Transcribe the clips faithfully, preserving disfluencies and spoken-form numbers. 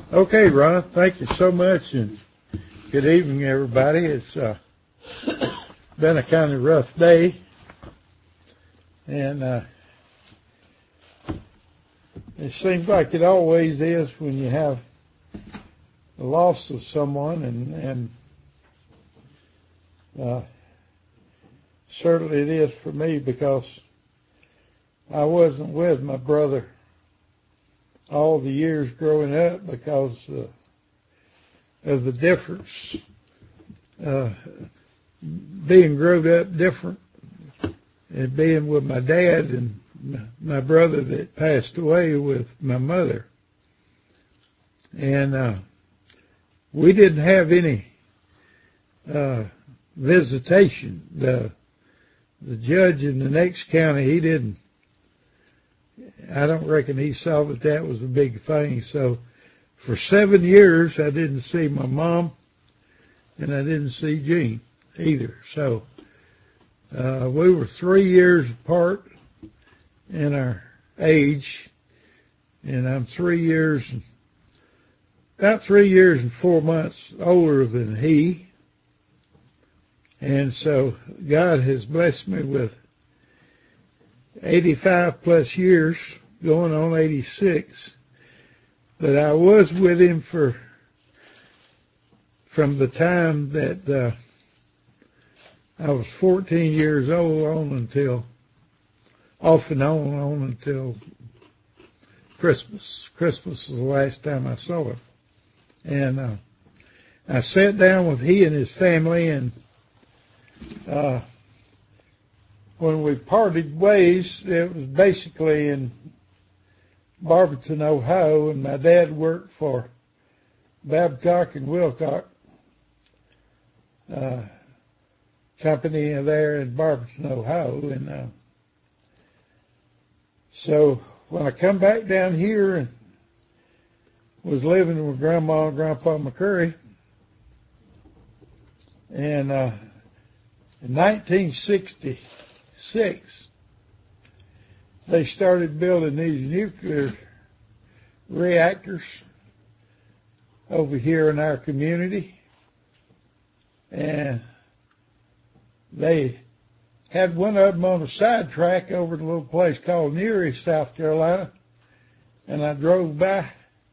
Okay, Ron, thank you so much, and good evening, everybody. It's uh, been a kind of rough day, and uh, it seems like it always is when you have the loss of someone, and, and uh, certainly it is for me because I wasn't with my brother all the years growing up because uh, of the difference, uh, being grown up different and being with my dad and my brother that passed away with my mother. And uh, we didn't have any uh, visitation. The, the judge in the next county, he didn't I don't reckon he saw that that was a big thing. So for seven years, I didn't see my mom, and I didn't see Jean either. So uh, we were three years apart in our age, and I'm three years, about three years and four months older than he. And so God has blessed me with eighty-five plus years, going on eighty-six, but I was with him for, from the time that uh, I was fourteen years old on until, off and on, on until Christmas. Christmas was the last time I saw him. And uh, I sat down with he and his family, and uh, when we parted ways, it was basically in Barberton, Ohio, and my dad worked for Babcock and Wilcock uh, company there in Barberton, Ohio. And uh, so when I come back down here and was living with Grandma and Grandpa McCurry, and uh, in nineteen sixty, Six, they started building these nuclear reactors over here in our community, and they had one of them on a sidetrack over at a little place called Neary, South Carolina, and I drove by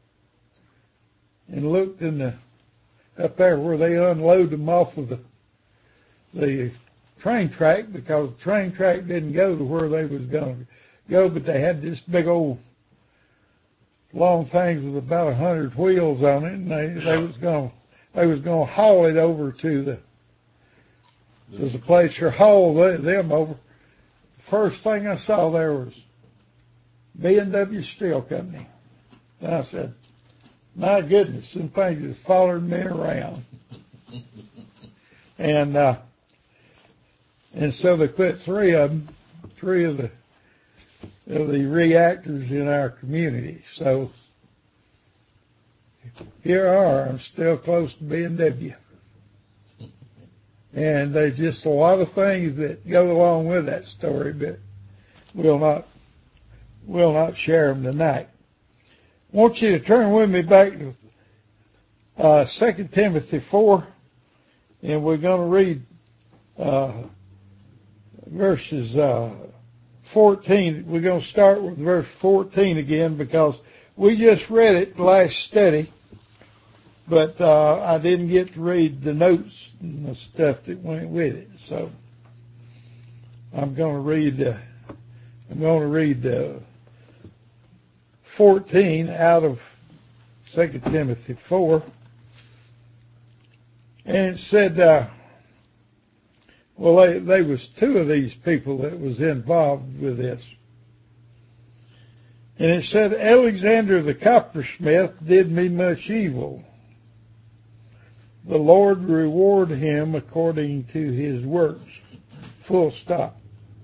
and looked in the up there where they unload them off of the the train track, because the train track didn't go to where they was going to go, but they had this big old long things with about a hundred wheels on it, and they, they was going they was going to haul it over to the there's a place to haul them over. The first thing I saw there was B and W Steel Company, and I said, "My goodness, some things just followed me around." and uh, And so they put three of them, three of the of the reactors in our community. So here I are. I'm still close to B and W. And there's just a lot of things that go along with that story, but we'll not we'll not share them tonight. I want you to turn with me back to uh, Second Timothy four, and we're going to read Uh, verses uh, fourteen. We're going to start with verse fourteen again because we just read it last study, but uh, I didn't get to read the notes and the stuff that went with it. So I'm going to read. Uh, I'm going to read uh, fourteen out of Second Timothy four, and it said. Uh, Well, they, they was two of these people that was involved with this. And it said, Alexander the coppersmith did me much evil. The Lord reward him according to his works. Full stop.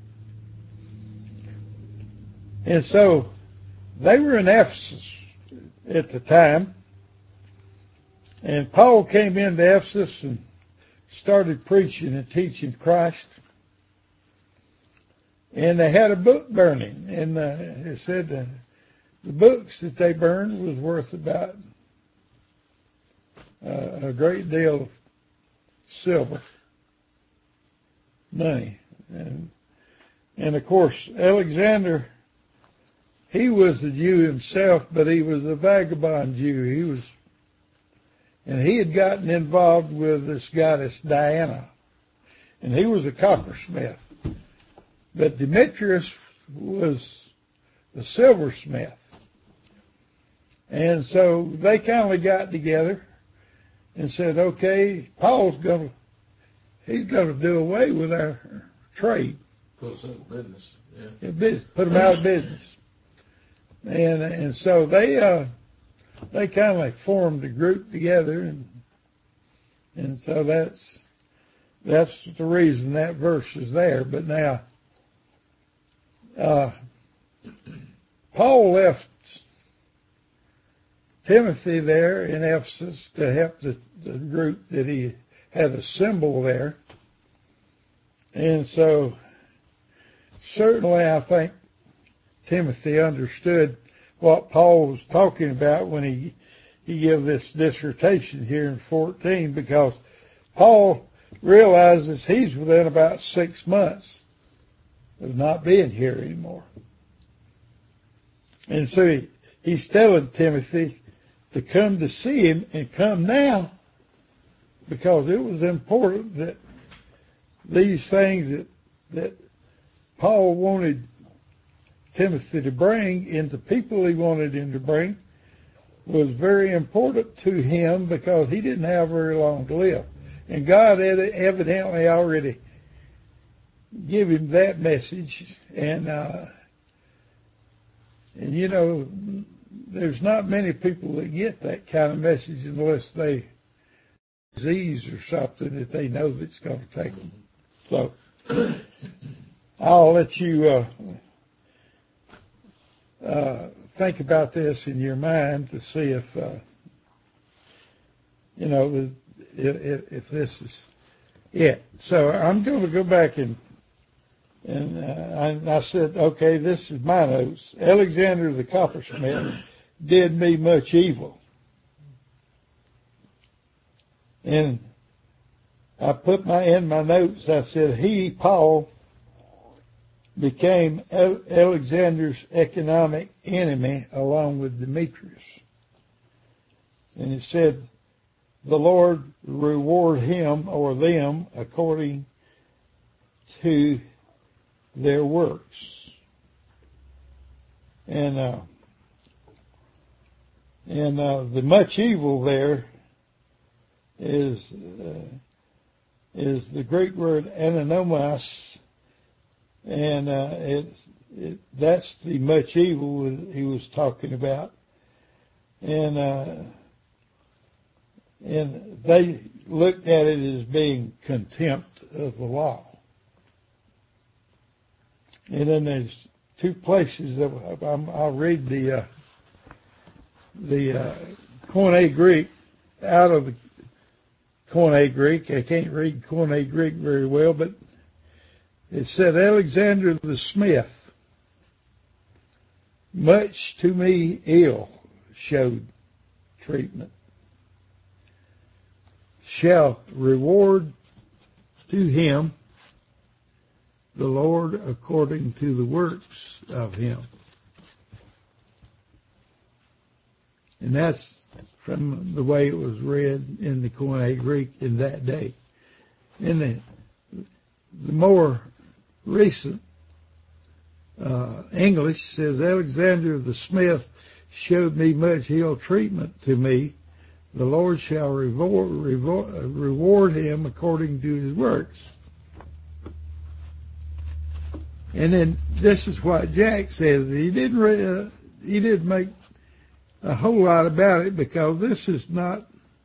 And so they were in Ephesus at the time. And Paul came into Ephesus and started preaching and teaching Christ. And they had a book burning. And uh, it said uh, the books that they burned was worth about uh, a great deal of silver, money. And, and of course, Alexander, he was a Jew himself, but he was a vagabond Jew. He was, and he had gotten involved with this goddess Diana, and he was a coppersmith. But Demetrius was a silversmith. And so they kind of got together and said, okay, Paul's going to, he's going to do away with our trade. Put us out of business. Yeah. Business, put them out of business. And and so they uh, they kind of like formed a group together, and and so that's that's the reason that verse is there. But now, uh, Paul left Timothy there in Ephesus to help the, the group that he had assembled there. And so certainly I think Timothy understood what Paul was talking about when he, he gave this dissertation here in fourteen, because Paul realizes he's within about six months of not being here anymore. And so he, he's telling Timothy to come to see him, and come now, because it was important that these things that that Paul wanted Timothy to bring, and the people he wanted him to bring, was very important to him, because he didn't have very long to live. And God had evidently already given him that message. And, uh, and you know, there's not many people that get that kind of message unless they disease or something that they know that's going to take them. So I'll let you uh, uh, think about this in your mind to see if uh, you know if, if this is it. So I'm going to go back and and uh, I, I said, okay, this is my notes. Alexander the coppersmith did me much evil. And I put my in my notes, I said, he, Paul, became Alexander's economic enemy along with Demetrius. And it said, the Lord reward him or them according to their works. And uh, and uh, the much evil there is uh, is the Greek word ananomos, and uh, it, it that's the much evil that he was talking about, and uh, and they looked at it as being contempt of the law. And then there's two places that I'm, I'll read the uh, the uh, Koine Greek out of the Koine Greek. I can't read Koine Greek very well, but it said, Alexander the smith, much to me ill showed treatment, shall reward to him the Lord according to the works of him. And that's from the way it was read in the Koine Greek in that day. In the, the more recent uh, English says, Alexander the smith showed me much ill treatment to me. The Lord shall reward, reward, reward him according to his works. And then this is what Jack says. He didn't re, uh, he didn't make a whole lot about it, because this is not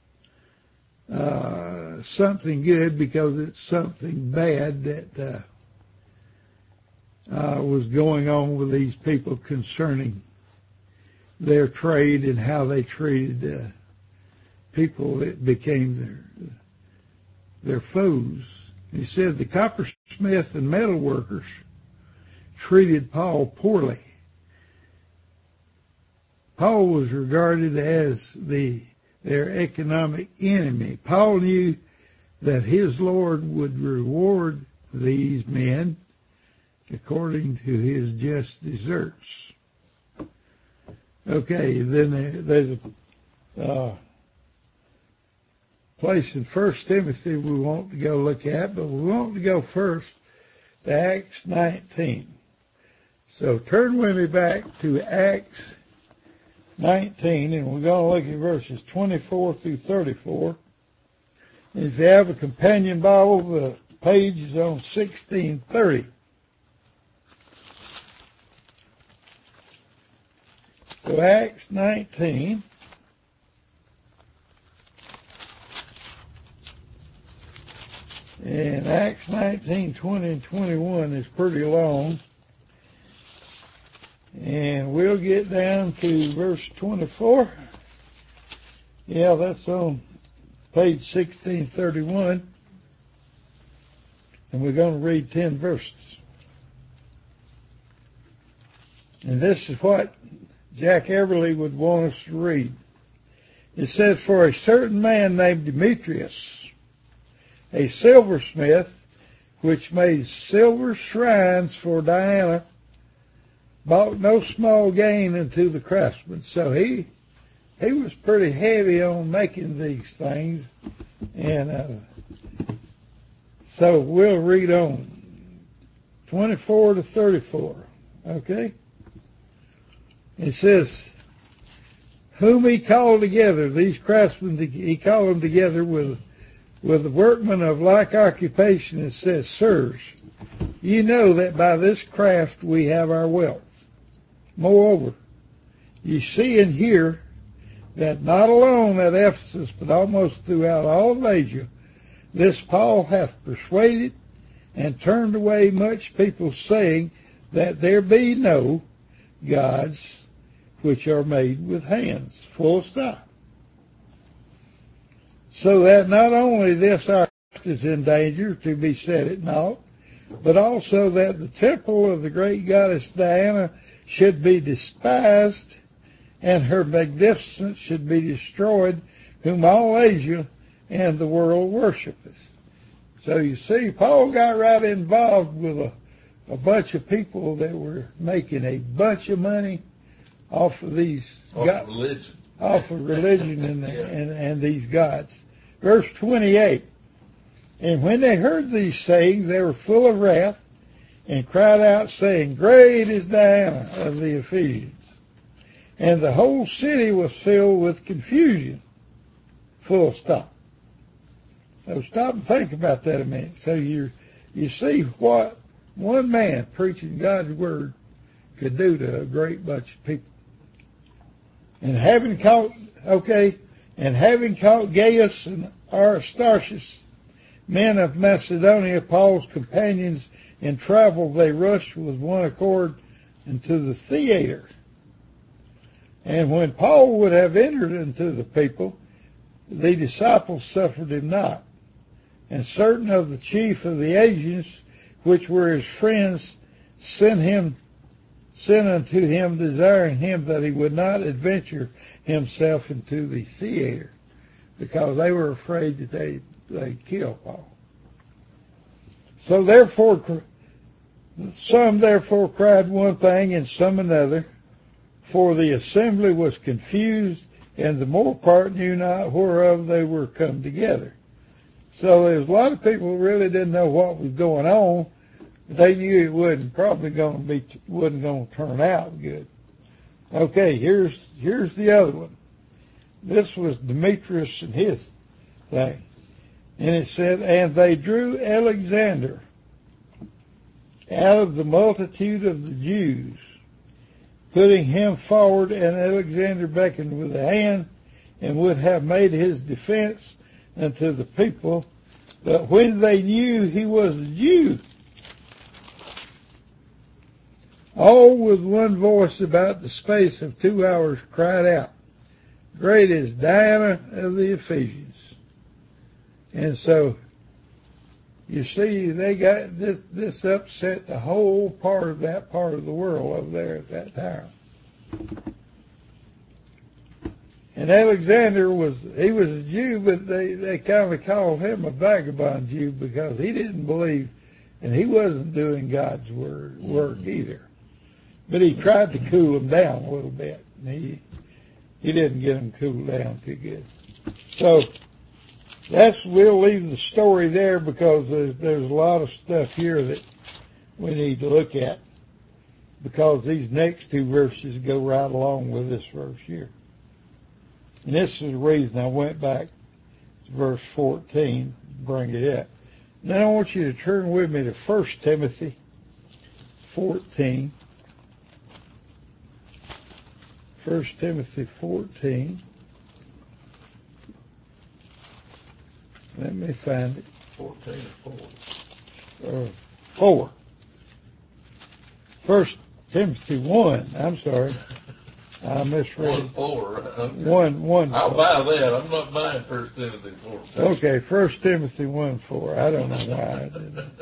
uh, something good, because it's something bad that uh, uh, was going on with these people concerning their trade and how they treated uh, people that became their their foes. He said the coppersmith and metal workers treated Paul poorly. Paul was regarded as the their economic enemy. Paul knew that his Lord would reward these men according to his just deserts. Okay, then there's a uh, place in First Timothy we want to go look at, but we want to go first to Acts nineteen. So turn with me back to Acts nineteen, and we're going to look at verses twenty-four through thirty-four. And if you have a companion Bible, the page is on sixteen thirty. So Acts nineteen. And Acts nineteen, twenty, and twenty-one is pretty long. And we'll get down to verse twenty-four. Yeah, that's on page sixteen thirty-one. And we're going to read ten verses. And this is what Jack Everly would want us to read. It says, "For a certain man named Demetrius, a silversmith, which made silver shrines for Diana, bought no small gain unto the craftsmen." So he he was pretty heavy on making these things. And uh, so we'll read on twenty-four to thirty-four. Okay? It says, "Whom he called together," these craftsmen, he called them together with with the workmen of like occupation. It says, "Sirs, ye know that by this craft we have our wealth. Moreover, ye see and hear that not alone at Ephesus, but almost throughout all of Asia, this Paul hath persuaded and turned away much people, saying that there be no gods which are made with hands." Full stop. So that not only this our craft is in danger to be set at naught, but also that the temple of the great goddess Diana should be despised, and her magnificence should be destroyed, whom all Asia and the world worshipeth. So you see, Paul got right involved with a, a bunch of people that were making a bunch of money off of these off God, religion, off of religion and, yeah. and and these gods. Verse twenty-eight. "And when they heard these sayings, they were full of wrath, and cried out, saying, Great is Diana of the Ephesians. And the whole city was filled with confusion." Full stop. So stop and think about that a minute. So you you see what one man preaching God's word could do to a great bunch of people. And having caught, okay, and having caught Gaius and Aristarchus, men of Macedonia, Paul's companions in travel, they rushed with one accord into the theater. And when Paul would have entered into the people, the disciples suffered him not. And certain of the chief of the Asians, which were his friends, sent him, sent unto him, desiring him that he would not adventure himself into the theater, because they were afraid that they, they'd kill Paul. So therefore, some therefore cried one thing and some another, for the assembly was confused, and the more part knew not whereof they were come together. So there was a lot of people who really didn't know what was going on. They knew it wasn't probably going to be, wasn't going to turn out good. Okay, here's here's the other one. This was Demetrius and his thing. And it said, "And they drew Alexander out of the multitude of the Jews, putting him forward, and Alexander beckoned with a hand, and would have made his defense unto the people. But when they knew he was a Jew, all with one voice about the space of two hours cried out, Great is Diana of the Ephesians." And so, you see, they got this, this upset the whole part of that part of the world over there at that time. And Alexander was, he was a Jew, but they, they kind of called him a vagabond Jew because he didn't believe, and he wasn't doing God's word, work either. But he tried to cool them down a little bit. And he, he didn't get them cooled down too good. So that's, we'll leave the story there because there's, there's a lot of stuff here that we need to look at, because these next two verses go right along with this verse here. And this is the reason I went back to verse fourteen, bring it up. And then I want you to turn with me to First Timothy fourteen. First Timothy fourteen. Let me find it. fourteen or four? Uh, four. First Timothy one. I'm sorry. I misread. One four. Okay. One one. I'll four. buy that. I'm not buying First Timothy four. Okay, First Timothy one four. I don't know why I did that.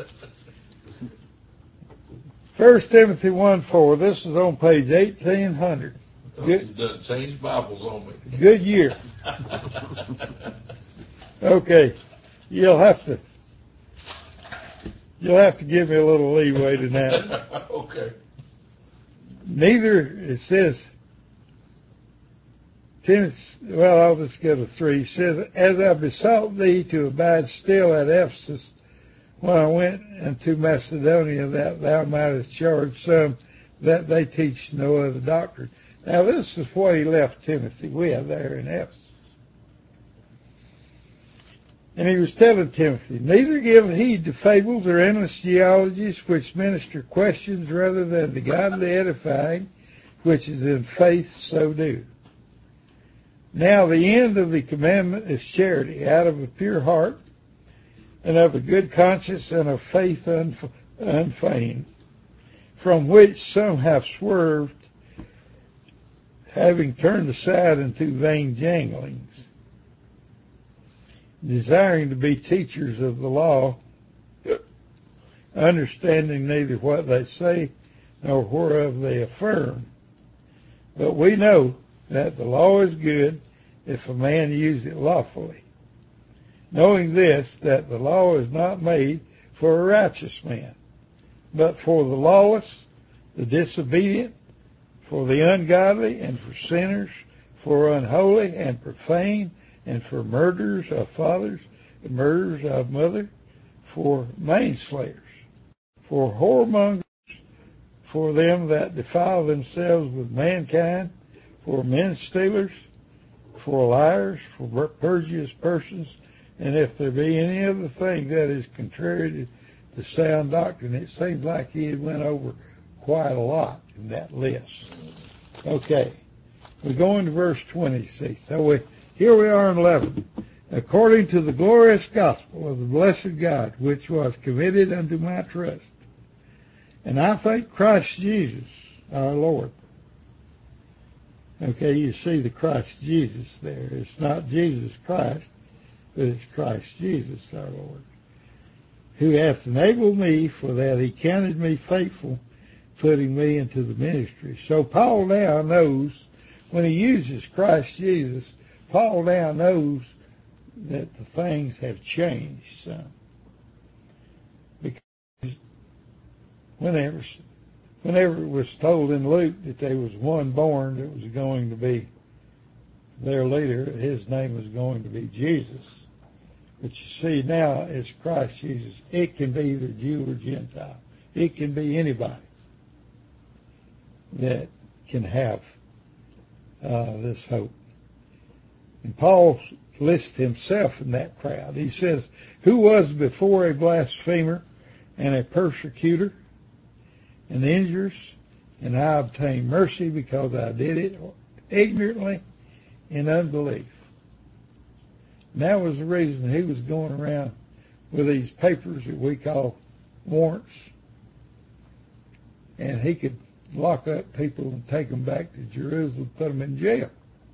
First Timothy one four. This is on page eighteen hundred. You done changed Bibles on me. Good year. Okay, you'll have to you'll have to give me a little leeway tonight. Okay. Neither, it says, Timothy, well, I'll just go to three. It says, as I besought thee to abide still at Ephesus when I went into Macedonia, that thou mightest charge some that they teach no other doctrine. Now, this is what he left Timothy with there in Ephesus. And he was telling Timothy, neither give heed to fables or endless genealogies which minister questions rather than the godly edifying, which is in faith, so do. Now the end of the commandment is charity, out of a pure heart, and of a good conscience, and of faith unf- unfeigned, from which some have swerved, having turned aside into vain janglings, desiring to be teachers of the law, understanding neither what they say nor whereof they affirm. But we know that the law is good if a man use it lawfully, knowing this, that the law is not made for a righteous man, but for the lawless, the disobedient, for the ungodly, and for sinners, for unholy and profane, and for murderers of fathers, and murderers of mother, for manslayers, for whoremongers, for them that defile themselves with mankind, for men stealers, for liars, for perjurious persons, and if there be any other thing that is contrary to, to sound doctrine. It seems like he had went over quite a lot in that list. Okay, we go into verse twenty-six. So we, here we are in eleven. According to the glorious gospel of the blessed God, which was committed unto my trust. And I thank Christ Jesus, our Lord. Okay, you see the Christ Jesus there. It's not Jesus Christ, but it's Christ Jesus, our Lord, who hath enabled me, for that he counted me faithful, putting me into the ministry. So Paul now knows, when he uses Christ Jesus, Paul now knows that the things have changed some. Because whenever, whenever it was told in Luke that there was one born that was going to be their leader, his name was going to be Jesus. But you see, now it's Christ Jesus. It can be either Jew or Gentile. It can be anybody that can have uh, this hope. And Paul lists himself in that crowd. He says, who was before a blasphemer and a persecutor and injurious, and I obtained mercy because I did it ignorantly in unbelief. And that was the reason he was going around with these papers that we call warrants. And he could lock up people and take them back to Jerusalem, put them in jail.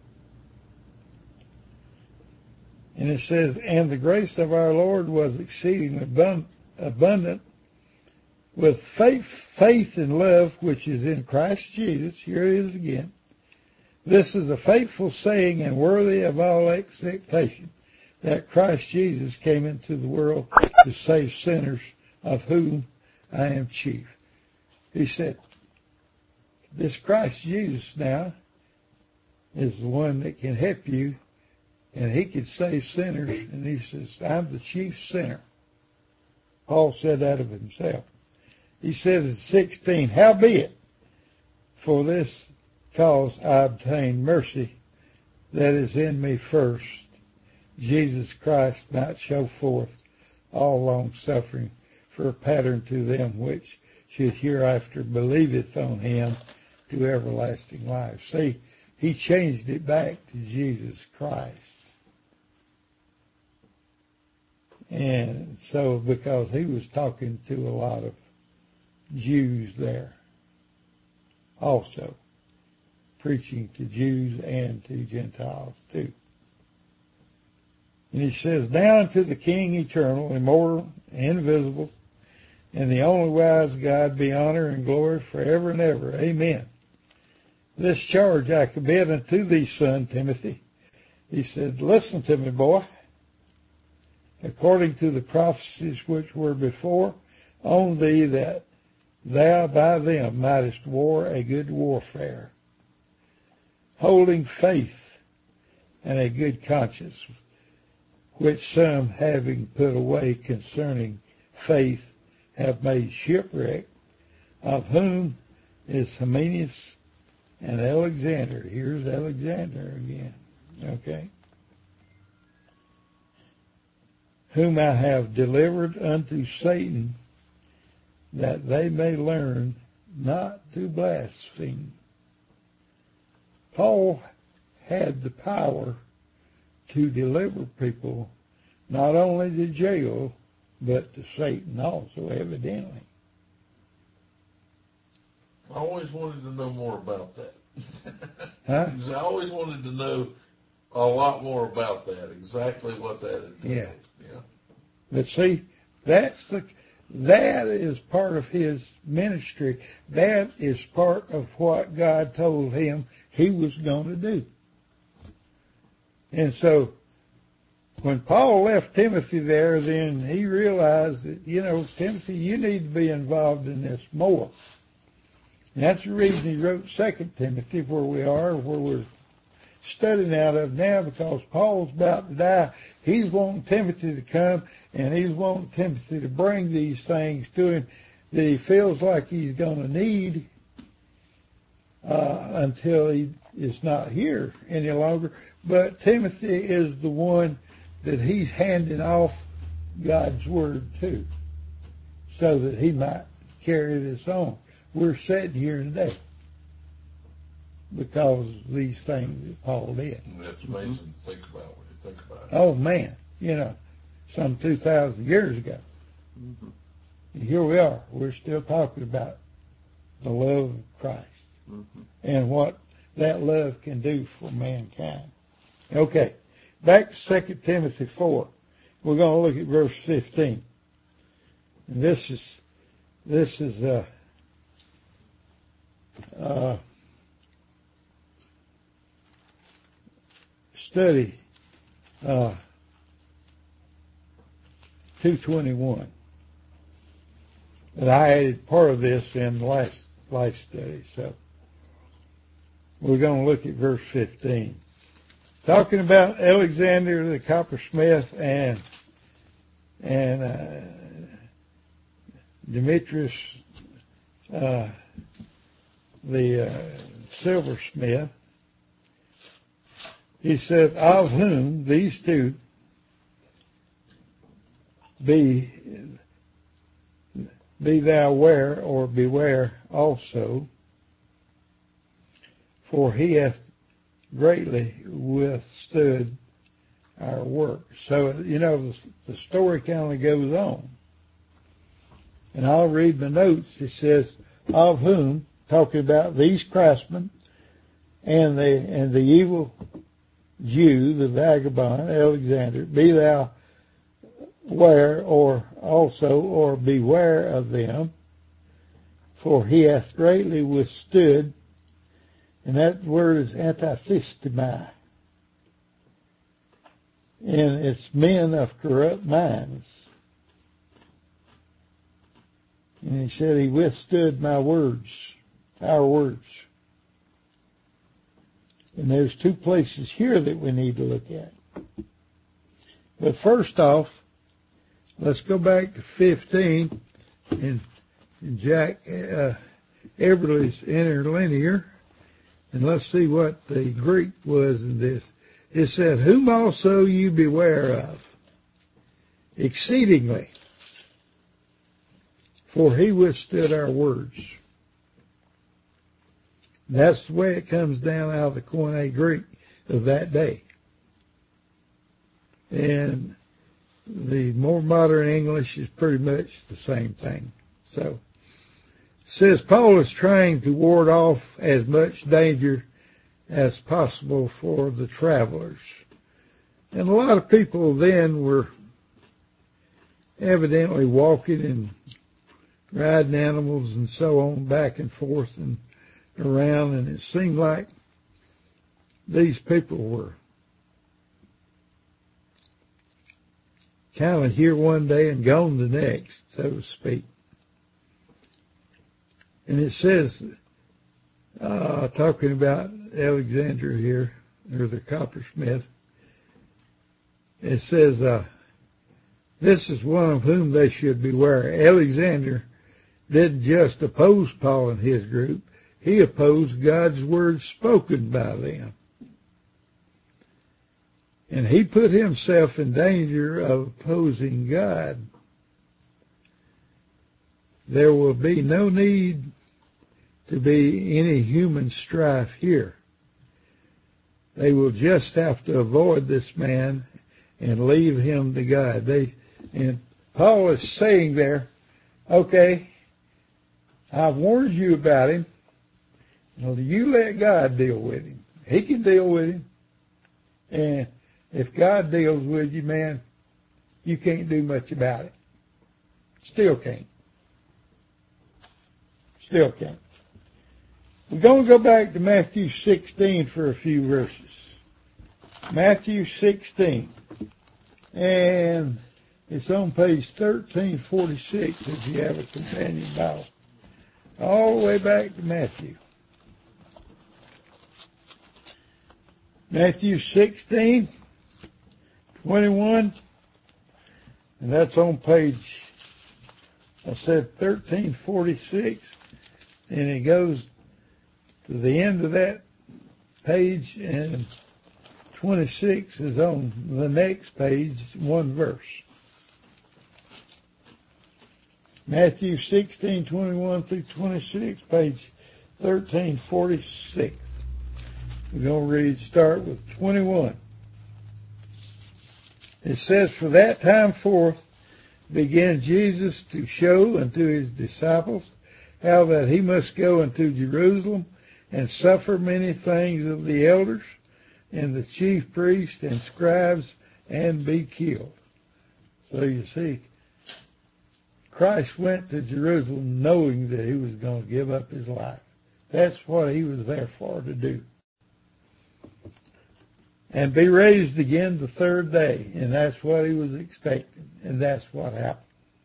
And it says, and the grace of our Lord was exceeding abundant with faith, faith and love, which is in Christ Jesus. Here it is again. This is a faithful saying and worthy of all acceptation, that Christ Jesus came into the world to save sinners, of whom I am chief. He said, this Christ Jesus now is the one that can help you, and he can save sinners, and he says, I'm the chief sinner. Paul said that of himself. He says in sixteen, howbeit, for this cause I obtained mercy that is in me first, Jesus Christ might show forth all long suffering for a pattern to them which should hereafter believeth on him to everlasting life. See, he changed it back to Jesus Christ. And so, because he was talking to a lot of Jews there also, preaching to Jews and to Gentiles too. And he says, now unto the King eternal, immortal, invisible, and the only wise God be honor and glory forever and ever. Amen. This charge I commit unto thee, son Timothy. He said, listen to me, boy. According to the prophecies which were before on thee, that thou by them mightest war a good warfare, holding faith and a good conscience, which some, having put away concerning faith, have made shipwreck, of whom is Hymenaeus and Alexander. Here's Alexander again, okay? Whom I have delivered unto Satan, that they may learn not to blaspheme. Paul had the power to deliver people not only to jail, but to Satan also, evidently. I always wanted to know more about that. Huh? I always wanted to know a lot more about that, exactly what that is. Yeah. Yeah. But see, that's the, that is part of his ministry. That is part of what God told him he was going to do. And so, when Paul left Timothy there, then he realized that, you know, Timothy, you need to be involved in this more. And that's the reason he wrote Second Timothy, where we are, where we're studying out of now, because Paul's about to die. He's wanting Timothy to come, and he's wanting Timothy to bring these things to him that he feels like he's going to need uh, until he is not here any longer. But Timothy is the one that he's handing off God's word to, so that he might carry this on. We're sitting here today because of these things that Paul did. And that's amazing to think about when you think about it. Oh man, you know, some two thousand years ago. Mm-hmm. And here we are. We're still talking about the love of Christ, mm-hmm. and what that love can do for mankind. Okay, back to Second Timothy four. We're going to look at verse fifteen. And this is this is uh, uh, study uh, two twenty-one. And I added part of this in the last last study, so we're going to look at verse fifteen. Talking about Alexander the coppersmith and and uh, Demetrius uh, the uh, silversmith. He said, of whom these two be be thou aware, or beware also, for he hath greatly withstood our work. So, you know, the, the story kind of goes on. And I'll read my notes. It says, of whom, talking about these craftsmen and the and the evil Jew, the vagabond, Alexander, be thou aware, or also, or beware of them, for he hath greatly withstood. And that word is antithestimai. And it's men of corrupt minds. And he said he withstood my words, our words. And there's two places here that we need to look at. But first off, let's go back to fifteen in, in Jack uh, Eberly's interlinear, and let's see what the Greek was in this. It said, whom also you beware of, exceedingly, for he withstood our words. That's the way it comes down out of the Koine Greek of that day. And the more modern English is pretty much the same thing. So, it says Paul is trying to ward off as much danger as possible for the travelers. And a lot of people then were evidently walking and riding animals and so on back and forth and around, and it seemed like these people were kind of here one day and gone the next, so to speak. And it says, uh, talking about Alexander here, or the coppersmith, it says, uh, this is one of whom they should beware. Alexander didn't just oppose Paul and his group, he opposed God's word spoken by them. And he put himself in danger of opposing God. There will be no need to be any human strife here. They will just have to avoid this man and leave him to God. They, and Paul is saying there, okay, I've warned you about him. Well, you let God deal with him. He can deal with him. And if God deals with you, man, you can't do much about it. Still can't. Still can't. We're going to go back to Matthew sixteen for a few verses. Matthew sixteen. And it's on page thirteen forty-six if you have a companion Bible. All the way back to Matthew. Matthew sixteen, twenty-one, and that's on page, I said thirteen forty-six, and it goes to the end of that page, and twenty-six is on the next page, one verse. Matthew sixteen, twenty-one through twenty-six, page thirteen forty-six. We're going to read, start with twenty-one. It says, for that time forth began Jesus to show unto his disciples how that he must go into Jerusalem and suffer many things of the elders and the chief priests and scribes and be killed. So you see, Christ went to Jerusalem knowing that he was going to give up his life. That's what he was there for to do. And be raised again the third day. And that's what he was expecting. And that's what happened.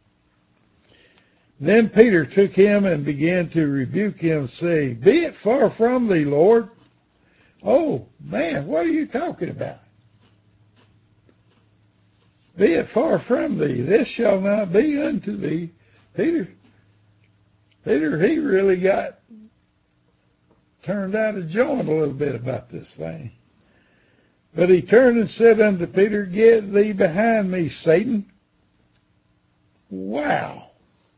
Then Peter took him and began to rebuke him, saying, be it far from thee, Lord. Oh, man, what are you talking about? Be it far from thee. This shall not be unto thee. Peter, Peter, he really got turned out of joint a little bit about this thing. But he turned and said unto Peter, get thee behind me, Satan. Wow.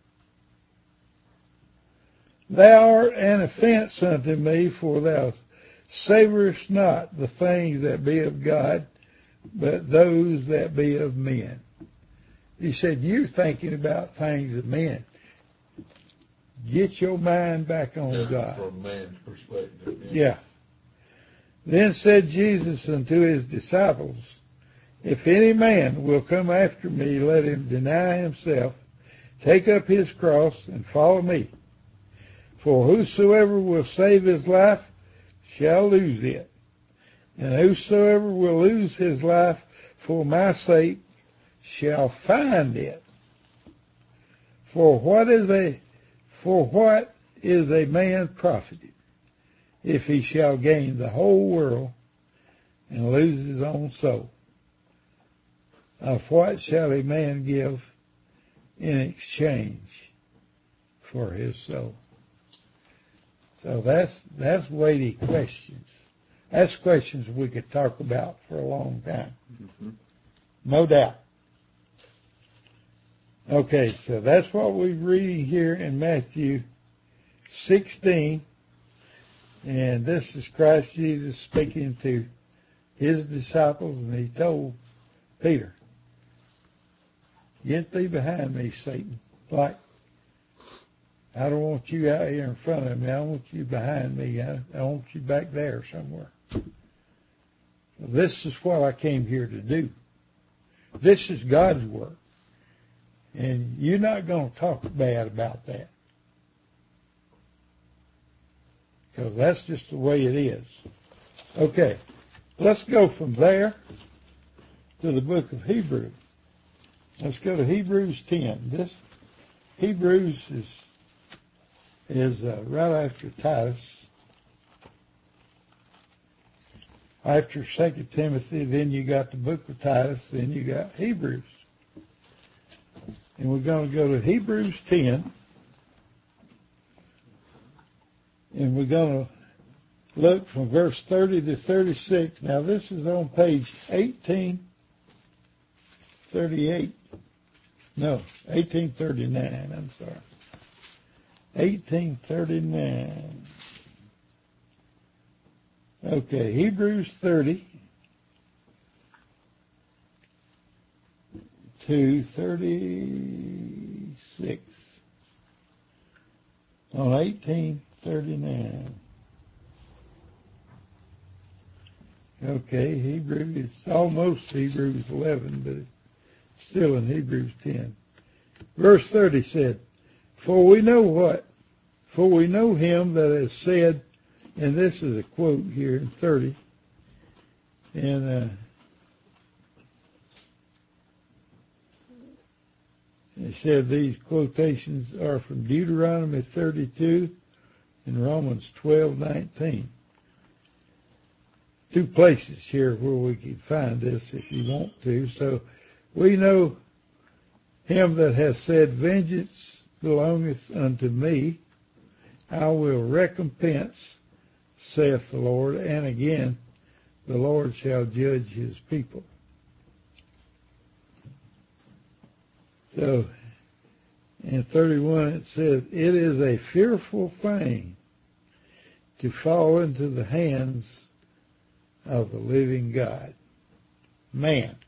Thou art an offense unto me, for thou savorest not the things that be of God, but those that be of men. He said, you're thinking about things of men. Get your mind back on Yeah, God. from man's perspective. Yeah. Yeah. Then said Jesus unto his disciples, if any man will come after me, let him deny himself, take up his cross, and follow me. For whosoever will save his life shall lose it. And whosoever will lose his life for my sake shall find it. For what is a for what is a man profited, if he shall gain the whole world and lose his own soul? Of what shall a man give in exchange for his soul? So that's that's weighty questions. That's questions we could talk about for a long time. Mm-hmm. No doubt. Okay, so that's what we're reading here in Matthew sixteen. And this is Christ Jesus speaking to his disciples, and he told Peter, "Get thee behind me, Satan." Like, I don't want you out here in front of me. I want you behind me. I, I want you back there somewhere. This is what I came here to do. This is God's work. And you're not going to talk bad about that. Because that's just the way it is. Okay, let's go from there to the book of Hebrews. Let's go to Hebrews ten. This Hebrews is is uh, right after Titus. After Second Timothy, then you got the book of Titus, then you got Hebrews. And we're going to go to Hebrews ten. And we're going to look from verse thirty to thirty-six. Now this is on page eighteen thirty-eight. No, eighteen thirty-nine, I'm sorry. eighteen thirty-nine. Okay, Hebrews thirty to thirty-six. On eighteen thirty-nine. Okay, Hebrews, it's almost Hebrews eleven, but it's still in Hebrews ten. Verse thirty said, For we know what? For we know him that has said, and this is a quote here in thirty, and uh, it said these quotations are from Deuteronomy thirty-two and Romans twelve nineteen. Two places here where we can find this if you want to. So we know him that has said, Vengeance belongeth unto me, I will recompense, saith the Lord. And again, the Lord shall judge his people. So in thirty-one it says, It is a fearful thing to fall into the hands of the living God, man.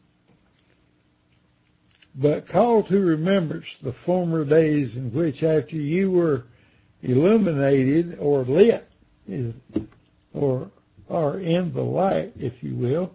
But call to remembrance the former days in which after you were illuminated or lit, or are in the light, if you will,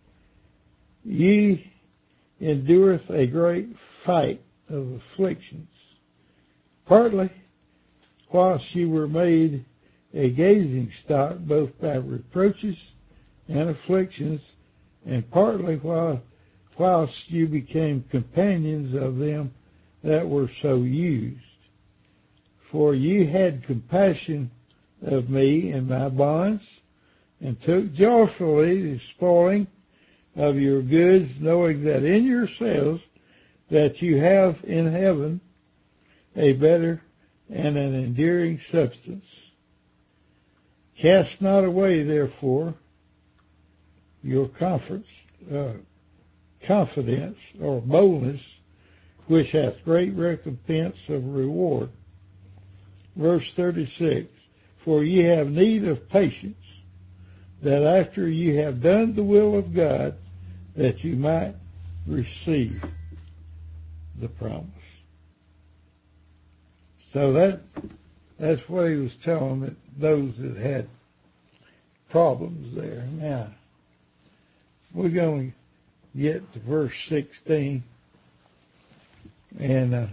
ye endureth a great fight of afflictions, partly whilst you were made a gazing stock both by reproaches and afflictions, and partly while, whilst you became companions of them that were so used. For ye had compassion of me in my bonds, and took joyfully the spoiling of your goods, knowing that in yourselves that you have in heaven a better and an enduring substance. Cast not away, therefore, your confidence, uh, confidence or boldness, which hath great recompense of reward. Verse thirty-six, For ye have need of patience, that after ye have done the will of God, that you might receive the promise. So that that's what he was telling that those that had problems there. Now, we're going to get to verse sixteen, and uh,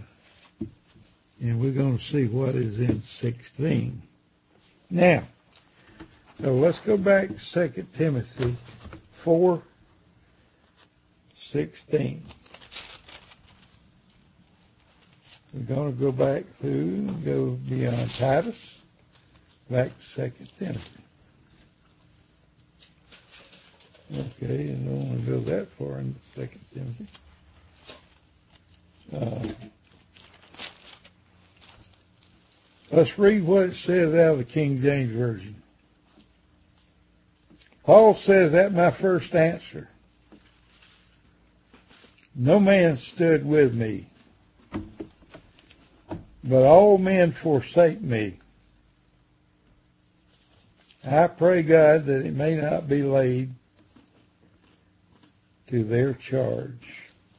and we're going to see what is in sixteen. Now, So let's go back to Second Timothy four sixteen. We're going to go back through and go beyond Titus, back to Second Timothy. Okay, I don't want to go that far into Second Timothy. Uh, let's read what it says out of the King James Version. Paul says, at my first answer, no man stood with me, but all men forsake me. I pray God that it may not be laid to their charge.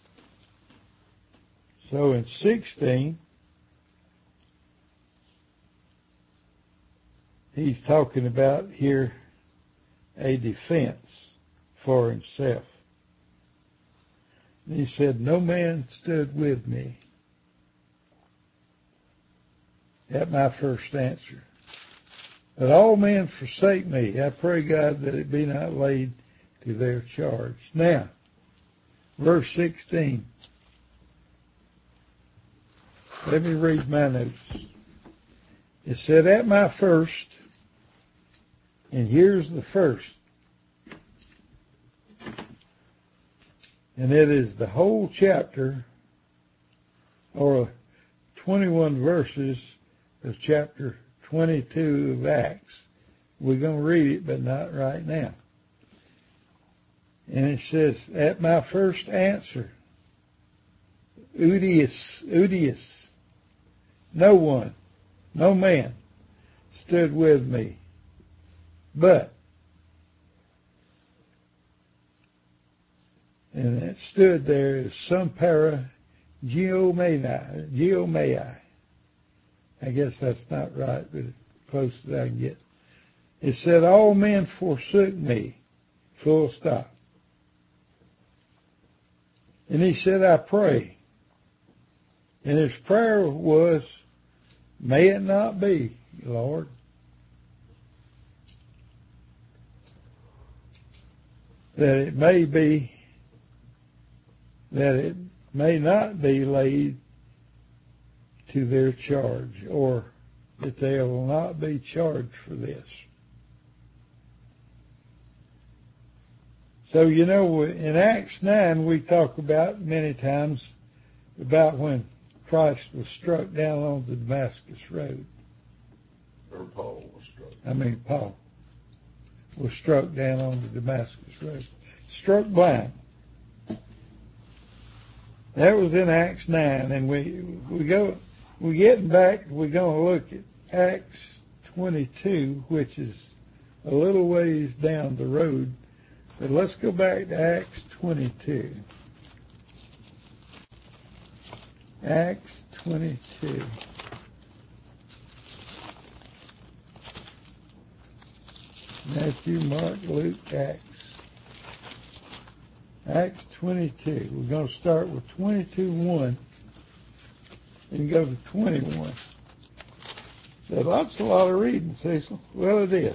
So in sixteen, he's talking about here a defense for himself. And he said, no man stood with me at my first answer, but all men forsake me. I pray God that it be not laid to their charge. Now, verse sixteen. Let me read my notes. It said, at my first, and here's the first, and it is the whole chapter, or twenty-one verses of chapter twenty-two of Acts. We're going to read it, but not right now. And it says, at my first answer, Udius, Udius, no one, no man stood with me, but, and it stood there as some para geomai, geomai. I guess that's not right, but it's close as I can get. It said, all men forsook me, full stop. And he said, I pray. And his prayer was, may it not be, Lord. That it may be, that it may not be laid to their charge, or that they will not be charged for this. So, you know, in Acts nine, we talk about many times about when Christ was struck down on the Damascus Road. Or Paul was struck. I mean, Paul was struck down on the Damascus Road. Struck blind. That was in Acts nine, and we we go we're getting back. We're going to look at Acts twenty-two, which is a little ways down the road. But let's go back to Acts twenty-two. Acts twenty-two. Matthew, Mark, Luke, Acts. Acts twenty-two. We're going to start with twenty-two one and go to twenty-one. So that's a lot of reading, Cecil. Well, it is.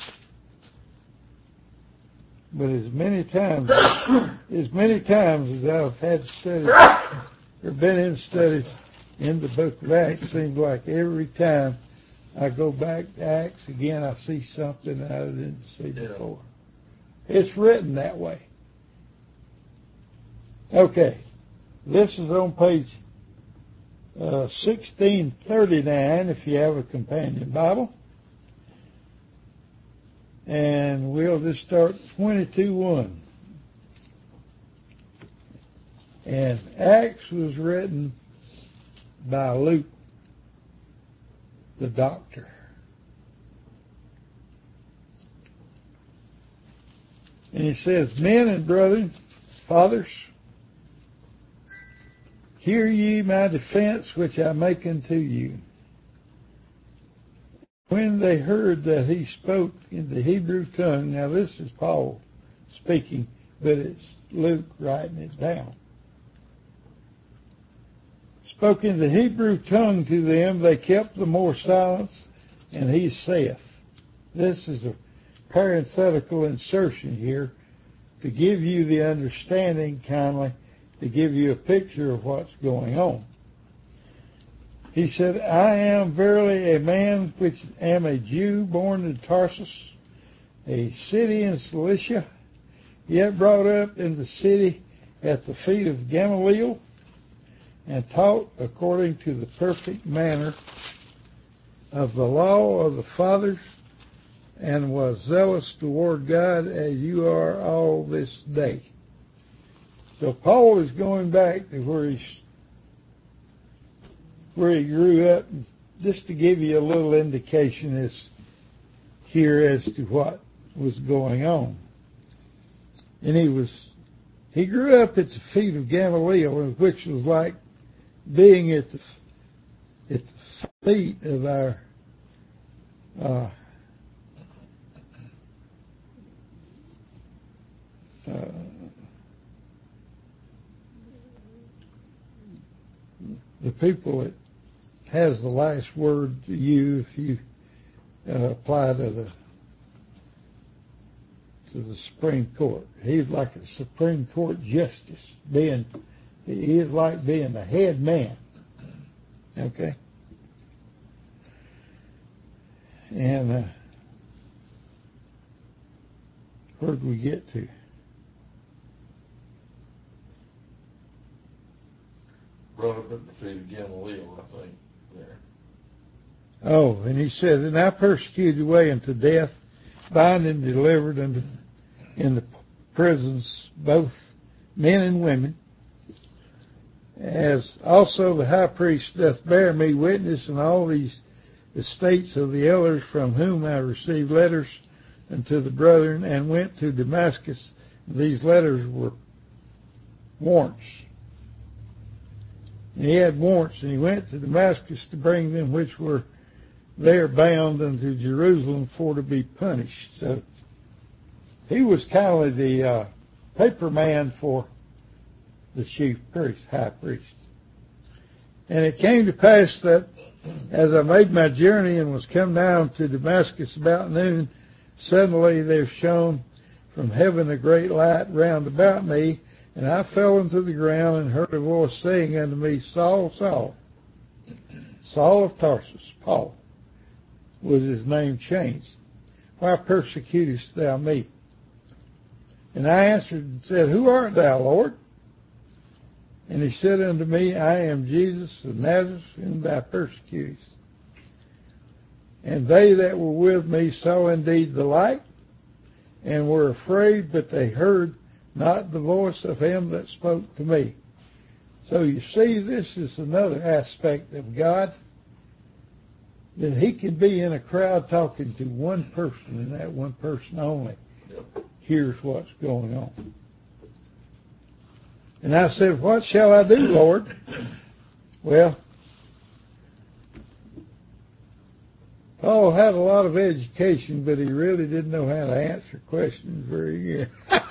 But as many times, as many times as I've had studies or been in studies in the book of Acts, seems like every time I go back to Acts again, I see something that I didn't see before. It's written that way. Okay, this is on page uh, sixteen thirty-nine if you have a companion Bible. And we'll just start twenty-two one. And Acts was written by Luke, the doctor. And he says, men and brethren, fathers, hear ye my defense which I make unto you. When they heard that he spoke in the Hebrew tongue, now this is Paul speaking, but it's Luke writing it down. Spoke in the Hebrew tongue to them, they kept the more silence, and he saith. This is a parenthetical insertion here to give you the understanding, kindly, to give you a picture of what's going on. He said, I am verily a man which am a Jew born in Tarsus, a city in Cilicia, yet brought up in the city at the feet of Gamaliel, and taught according to the perfect manner of the law of the fathers, and was zealous toward God as you are all this day. So Paul is going back to where he's where he grew up, just to give you a little indication as here as to what was going on. And he was he grew up at the feet of Gamaliel, which was like being at the at the feet of our uh, uh, the people that has the last word to you if you uh, apply to the to the Supreme Court. He's like a Supreme Court justice, being he is like being the head man. Okay, and uh, where did we get to? Brought up at the feet of Gamaliel, I think. There. Oh, and he said, and I persecuted away unto death, bound and delivered unto in the prisons both men and women, as also the high priest doth bear me witness in all these estates of the elders, from whom I received letters unto the brethren, and went to Damascus. These letters were warrants. And he had warrants, and he went to Damascus to bring them which were there bound unto Jerusalem for to be punished. So he was kind of the uh, paper man for the chief priest, high priest. And it came to pass that as I made my journey and was come down to Damascus about noon, suddenly there shone from heaven a great light round about me, and I fell into the ground and heard a voice saying unto me, Saul, Saul, Saul of Tarsus, Paul, was his name changed. Why persecutest thou me? And I answered and said, Who art thou, Lord? And he said unto me, I am Jesus of Nazareth, whom thou persecutest. And they that were with me saw indeed the light, and were afraid, but they heard not the voice of him that spoke to me. So you see, this is another aspect of God, that he can be in a crowd talking to one person, and that one person only Yep. hears what's going on. And I said, What shall I do, Lord? Well, Paul had a lot of education, but he really didn't know how to answer questions very good.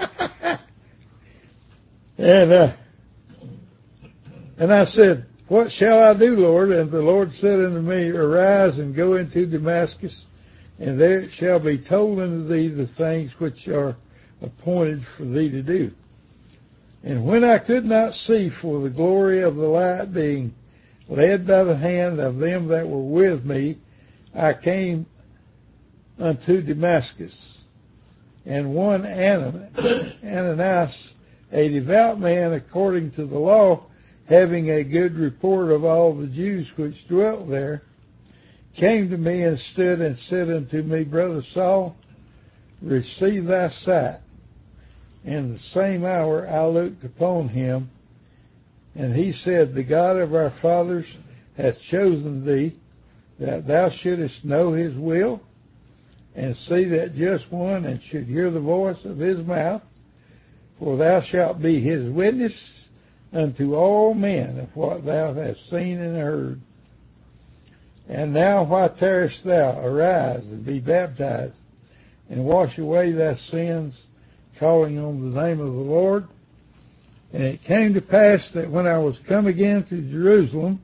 and uh, and I said, What shall I do, Lord? And the Lord said unto me, Arise and go into Damascus, and there it shall be told unto thee the things which are appointed for thee to do. And when I could not see for the glory of the light, being led by the hand of them that were with me, I came unto Damascus. And one Ananias, a devout man according to the law, having a good report of all the Jews which dwelt there, came to me and stood and said unto me, Brother Saul, receive thy sight. In the same hour I looked upon him, and he said, The God of our fathers hath chosen thee, that thou shouldest know his will, and see that just one, and should hear the voice of his mouth, for thou shalt be his witness unto all men of what thou hast seen and heard. And now why tarriest thou? Arise and be baptized, and wash away thy sins, calling on the name of the Lord. And it came to pass that when I was come again to Jerusalem,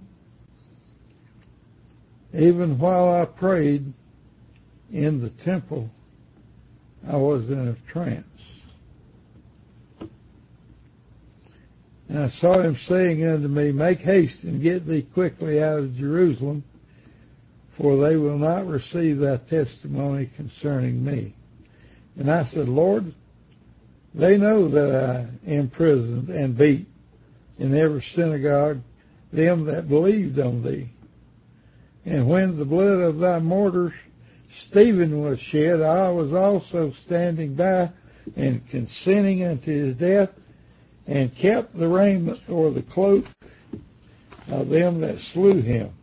even while I prayed in the temple I was in a trance. And I saw him saying unto me, Make haste and get thee quickly out of Jerusalem, for they will not receive thy testimony concerning me. And I said, Lord, they know that I imprisoned and beat in every synagogue them that believed on thee. And when the blood of thy martyrs Stephen was shed, I was also standing by and consenting unto his death, and kept the raiment or the cloak of them that slew him.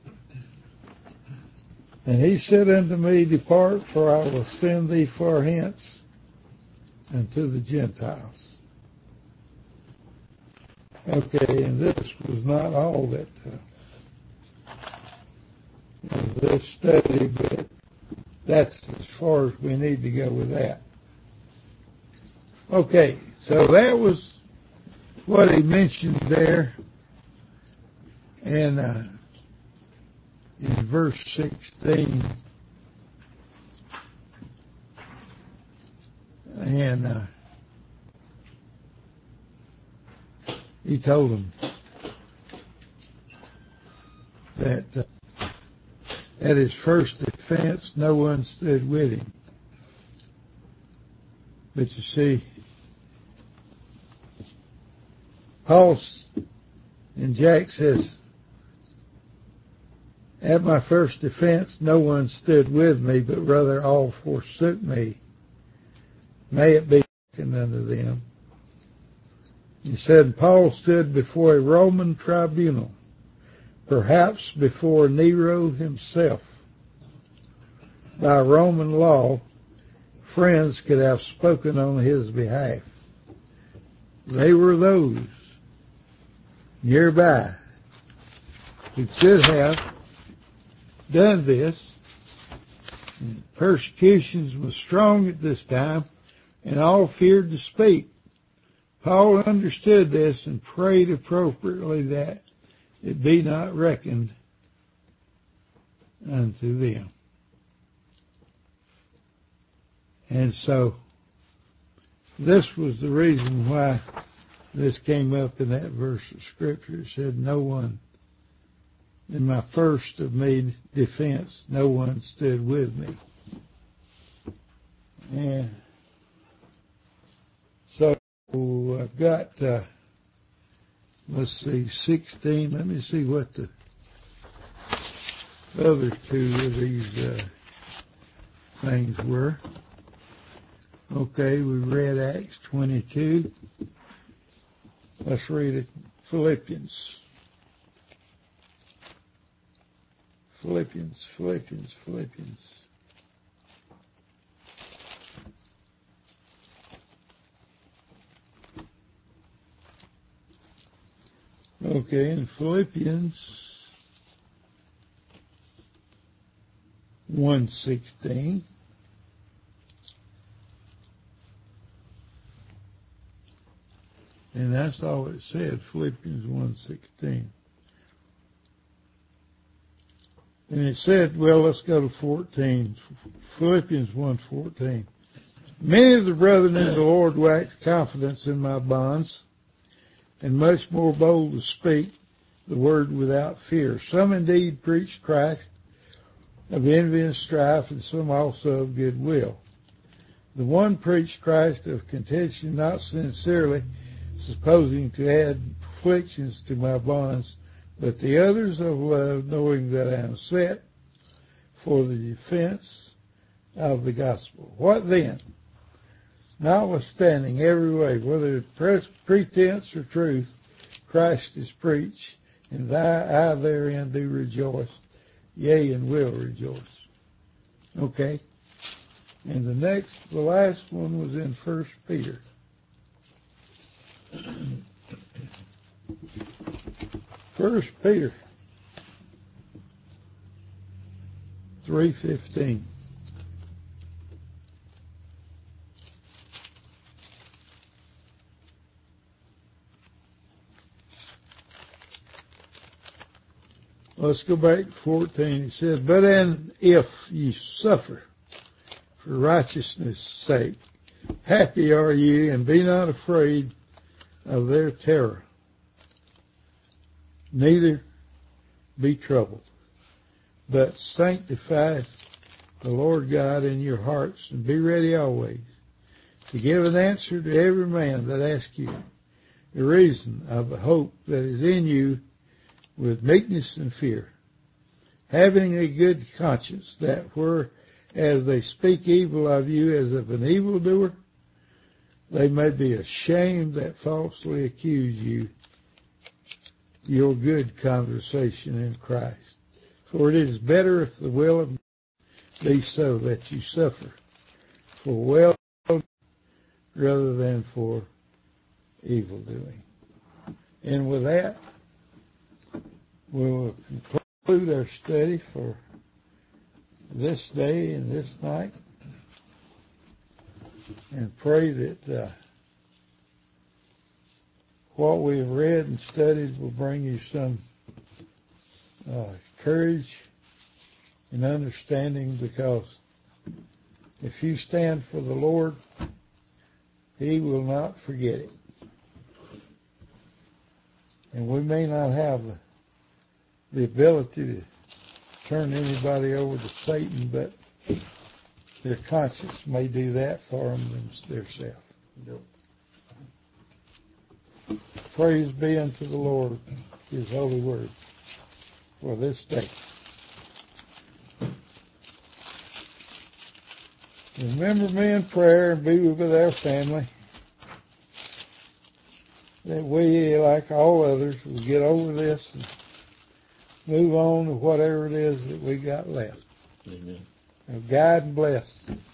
And he said unto me, Depart, for I will send thee far hence unto the Gentiles. Okay, and this was not all that uh, this study, but that's as far as we need to go with that. Okay, so that was what he mentioned there, and uh, in verse sixteen, and uh, he told him that uh, at his first defense, no one stood with him. But you see, Paul and Jack says, at my first defense, no one stood with me, but rather all forsook me. May it be taken unto them. He said, Paul stood before a Roman tribunal, perhaps before Nero himself. By Roman law, friends could have spoken on his behalf. They were those nearby who could have done this. Persecutions were strong at this time, and all feared to speak. Paul understood this and prayed appropriately that it be not reckoned unto them. And so this was the reason why this came up in that verse of Scripture. It said, no one, in my first of me defense, no one stood with me. And so I've got, uh, let's see, sixteen. Let me see what the other two of these uh, things were. Okay, we read Acts twenty-two. Let's read it. Philippians. Philippians, Philippians, Philippians. Okay, in Philippians one sixteen. And that's all it said, Philippians one sixteen. And it said, well, let's go to fourteen, Philippians one fourteen. Many of the brethren in the Lord waxed confidence in my bonds, and much more bold to speak the word without fear. Some indeed preached Christ of envy and strife, and some also of goodwill. The one preached Christ of contention, not sincerely, supposing to add afflictions to my bonds, but the others of love, knowing that I am set for the defense of the gospel. What then? Notwithstanding every way, whether pretense or truth, Christ is preached, and I therein do rejoice, yea, and will rejoice. Okay? And the next, the last one was in First Peter. First Peter three fifteen. Let's go back to fourteen. He said, but and if ye suffer for righteousness' sake. Happy are ye, and be not afraid of their terror. Neither be troubled, but sanctify the Lord God in your hearts, and be ready always to give an answer to every man that asks you the reason of the hope that is in you with meekness and fear, having a good conscience, that whereas they speak evil of you as of an evildoer, they may be ashamed that falsely accuse you your good conversation in Christ. For it is better if the will of God be so that you suffer for well rather than for evil doing. And with that, we will conclude our study for this day and this night, and pray that uh, what we have read and studied will bring you some uh, courage and understanding, because if you stand for the Lord, He will not forget it. And we may not have the, the ability to turn anybody over to Satan, but their conscience may do that for them themselves. Yep. Praise be unto the Lord, His holy word, for this day. Remember me in prayer and be with our family, that we, like all others, will get over this and move on to whatever it is that we got left. Amen. Now, guide and bless